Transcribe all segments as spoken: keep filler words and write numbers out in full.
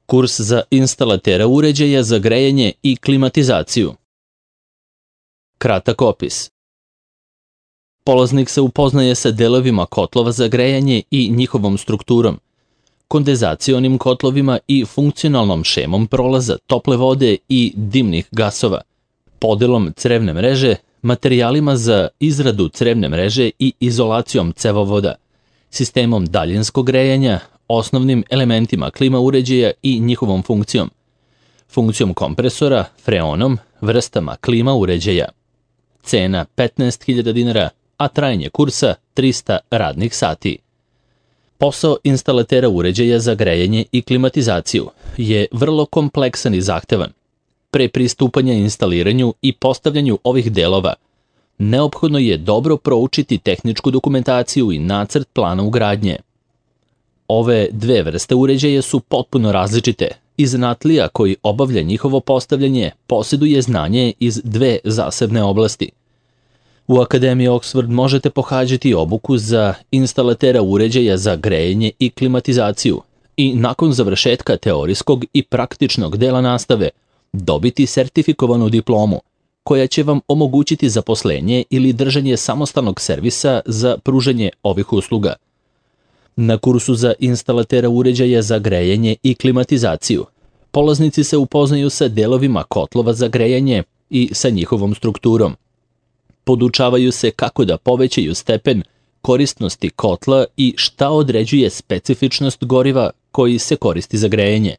Kurs za instalatera uređaja za grejanje i klimatizaciju. Kratak opis. Polaznik se upoznaje sa delovima kotlova za grejanje i njihovom strukturom, kondenzacionim kotlovima i funkcionalnom šemom prolaza tople vode i dimnih gasova, podelom crevne mreže, materijalima za izradu crevne mreže i izolacijom cevovoda, sistemom daljinskog grejanja, osnovnim elementima klima uređaja i njihovom funkcijom, funkcijom kompresora, freonom, vrstama klima uređaja. Cena petnaest hiljada dinara, a trajanje kursa trista radnih sati. Posao instalatera uređaja za grejanje i klimatizaciju je vrlo kompleksan i zahtevan. Pre pristupanja instaliranju i postavljanju ovih delova, neophodno je dobro proučiti tehničku dokumentaciju i nacrt plana ugradnje. Ove dve vrste uređaja su potpuno različite i zanatlija koji obavlja njihovo postavljanje posjeduje znanje iz dve zasebne oblasti. U Akademiji Oxford možete pohađati obuku za instalatera uređaja za grejanje i klimatizaciju i nakon završetka teorijskog i praktičnog dela nastave dobiti sertifikovanu diplomu koja će vam omogućiti zaposlenje ili držanje samostalnog servisa za pružanje ovih usluga. Na kursu za instalatera uređaja za grejanje i klimatizaciju polaznici se upoznaju sa delovima kotlova za grejanje i sa njihovom strukturom. Podučavaju se kako da povećaju stepen korisnosti kotla i šta određuje specifičnost goriva koji se koristi za grejanje.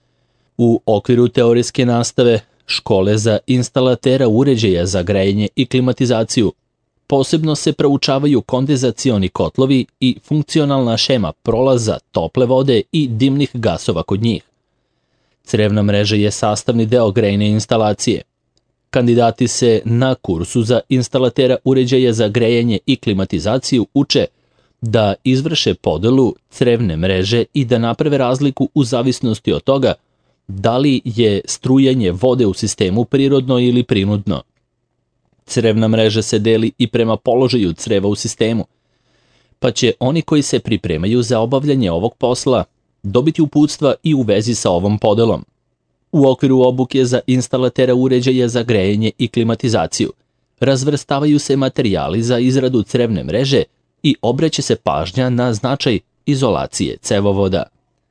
U okviru teorijske nastave škole za instalatera uređaja za grejanje i klimatizaciju posebno se proučavaju kondenzacioni kotlovi i funkcionalna šema prolaza tople vode i dimnih gasova kod njih. Crevna mreža je sastavni deo grejne instalacije. Kandidati se na kursu za instalatera uređaja za grejanje i klimatizaciju uče da izvrše podelu crevne mreže i da naprave razliku u zavisnosti od toga da li je strujanje vode u sistemu prirodno ili prinudno. Crevna mreža se deli i prema položaju creva u sistemu, pa će oni koji se pripremaju za obavljanje ovog posla dobiti uputstva i u vezi sa ovom podelom. U okviru obuke za instalatera uređaja za grejanje i klimatizaciju razvrstavaju se materijali za izradu crevne mreže i obraća se pažnja na značaj izolacije cevovoda.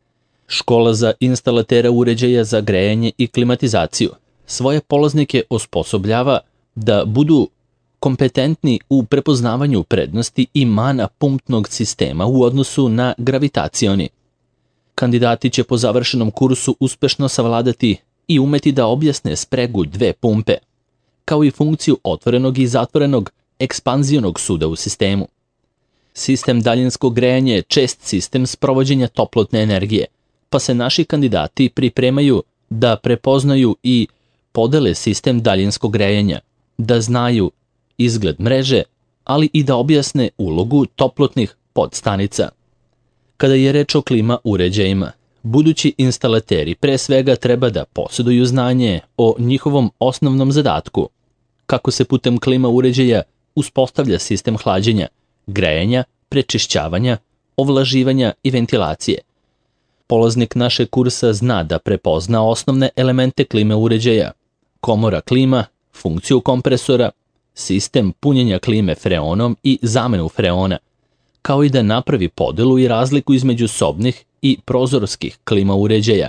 Škola za instalatera uređaja za grejanje i klimatizaciju svoje polaznike osposobljava da budu kompetentni u prepoznavanju prednosti i mana pumpnog sistema u odnosu na gravitacioni. Kandidati će po završenom kursu uspešno savladati i umeti da objasne spregu dve pumpe, kao i funkciju otvorenog i zatvorenog ekspanzionog suda u sistemu. Sistem daljinskog grejanja je čest sistem sprovođenja toplotne energije, pa se naši kandidati pripremaju da prepoznaju i podele sistem daljinskog grejanja, da znaju izgled mreže, ali i da objasne ulogu toplotnih podstanica. Kada je reč o klima uređajima, budući instalateri pre svega treba da posjeduju znanje o njihovom osnovnom zadatku, kako se putem klima uređaja uspostavlja sistem hlađenja, grejanja, prečišćavanja, ovlaživanja i ventilacije. Polaznik našeg kursa zna da prepozna osnovne elemente klime uređaja, komora klima, funkciju kompresora, sistem punjenja klime freonom i zamenu freona, kao i da napravi podelu i razliku između sobnih i prozorskih klima uređaja.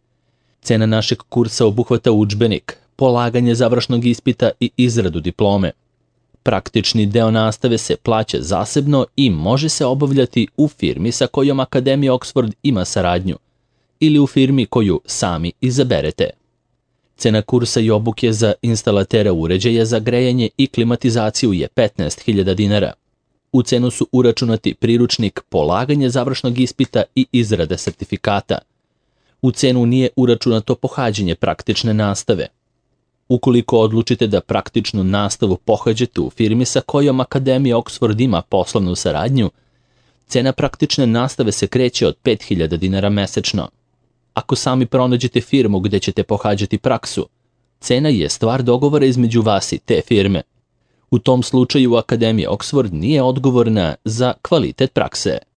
Cena našeg kursa obuhvata udžbenik, polaganje završnog ispita i izradu diplome. Praktični deo nastave se plaća zasebno i može se obavljati u firmi sa kojom Akademija Oxford ima saradnju ili u firmi koju sami izaberete. Cena kursa i obuke za instalatera uređaja za grejanje i klimatizaciju je petnaest hiljada dinara. U cenu su uračunati priručnik, polaganje završnog ispita i izrade sertifikata. U cenu nije uračunato pohađanje praktične nastave. Ukoliko odlučite da praktičnu nastavu pohađate u firmi sa kojom Akademija Oxford ima poslovnu saradnju, cena praktične nastave se kreće od pet hiljada dinara mesečno. Ako sami pronađete firmu gde ćete pohađati praksu, cena je stvar dogovora između vas i te firme. U tom slučaju Akademija Oxford nije odgovorna za kvalitet prakse.